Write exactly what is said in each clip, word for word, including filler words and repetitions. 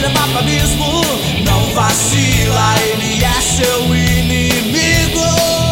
te levar pro abismo. Não vacila, ele é seu inimigo.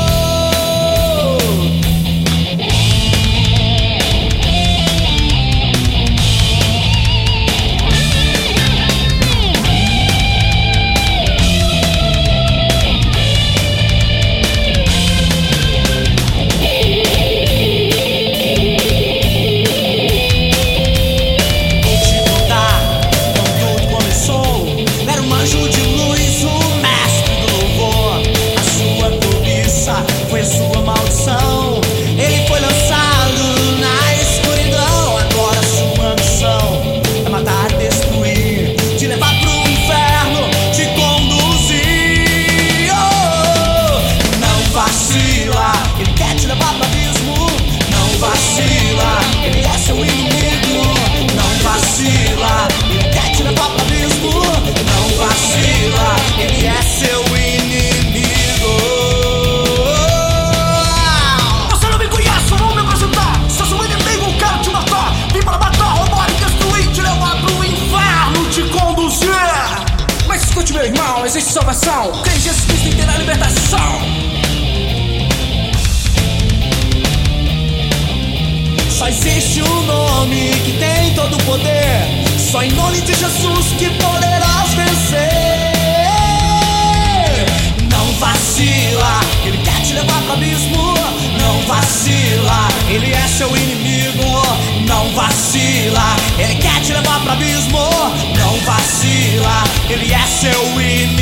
Meu irmão, existe salvação. Crê em Jesus Cristo e terá libertação. Só existe um nome que tem todo o poder. Só em nome de Jesus que poderás vencer. Não vacila, ele quer te levar pro abismo. Não vacila, ele é seu inimigo. Não vacila, ele quer te levar pro abismo. Não vacila, ele é seu inimigo.